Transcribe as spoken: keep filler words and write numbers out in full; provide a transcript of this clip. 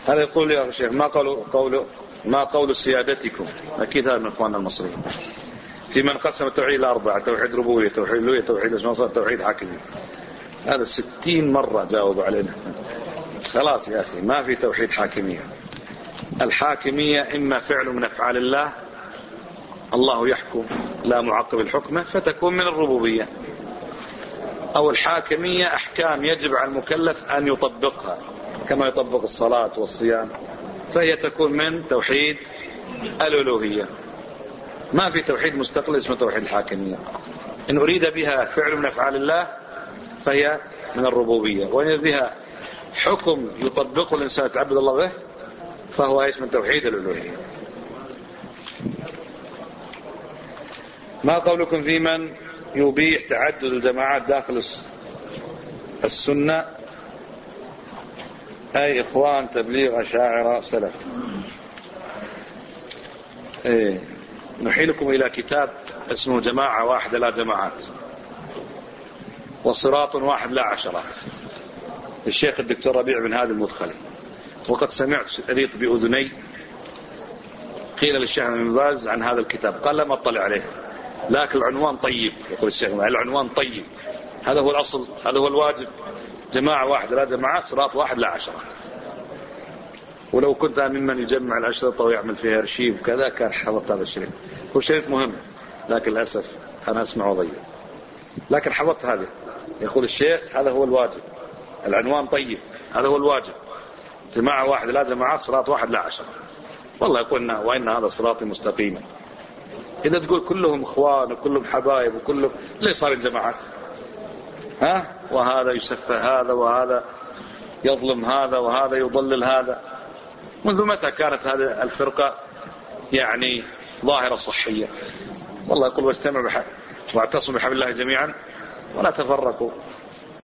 هذا يقول يا شيخ ما قول قول ما قول سيادتكم، أكيد هذا من إخواننا المصريين، في من قسم التوحيد إلى أربعة: توحيد ربوبية، توحيد ألوهية، توحيد أسماء وصفات، توحيد حاكمية. هذا ستين مرة جاوب علينا. خلاص يا أخي ما في توحيد حاكمية. الحاكمية إما فعل من أفعال الله، الله يحكم لا معقب الحكمة فتكون من الربوبية، أو الحاكمية أحكام يجب على المكلف أن يطبقها كما يطبق الصلاة والصيام، فهي تكون من توحيد الألوهية. ما في توحيد مستقل اسمه توحيد الحاكمية. إن أريد بها فعل من أفعال الله فهي من الربوبية، وإن أريد بها حكم يطبقه الإنسان يتعبد الله به فهو ايش؟ من توحيد الألوهية. ما قولكم في من يبيح تعدد الجماعات داخل السنة، أي إخوان تبليغ أشاعرة سلف؟ إيه. نحيلكم إلى كتاب اسمه جماعة واحدة لا جماعات، وصراط واحد لا عشرات، الشيخ الدكتور ربيع بن هادي المدخلي. وقد سمعت شريط بأذني قيل للشيخ بن باز عن هذا الكتاب، قال لم أطلع عليه، لكن العنوان طيب. يقول الشيخ العنوان طيب، هذا هو الأصل، هذا هو الواجب، جماعة واحدة لا جماعات، صراط واحد لا عشرات. ولو كنت ممن يجمع الأشرطة ويعمل فيها أرشيف كذا كان حفظت هذا الشريط. هو شريط مهم لكن للأسف أنا أسمع وضيع، لكن حفظت هذا. يقول الشيخ هذا هو الواجب، العنوان طيب، هذا هو الواجب، جماعة واحدة لا جماعات، صراط واحد لا عشرة. والله يقولنا وإن هذا صراطي مستقيما. إذا تقول كلهم إخوان وكلهم حبايب وكلهم، ليش صار الجماعات؟ ها؟ وهذا يسفه هذا، وهذا يظلم هذا، وهذا يضلل هذا. منذ متى كانت هذه الفرقة يعني ظاهرة صحية؟ والله يقول واجتمعوا واعتصموا بحبل الله جميعا ولا تفرقوا.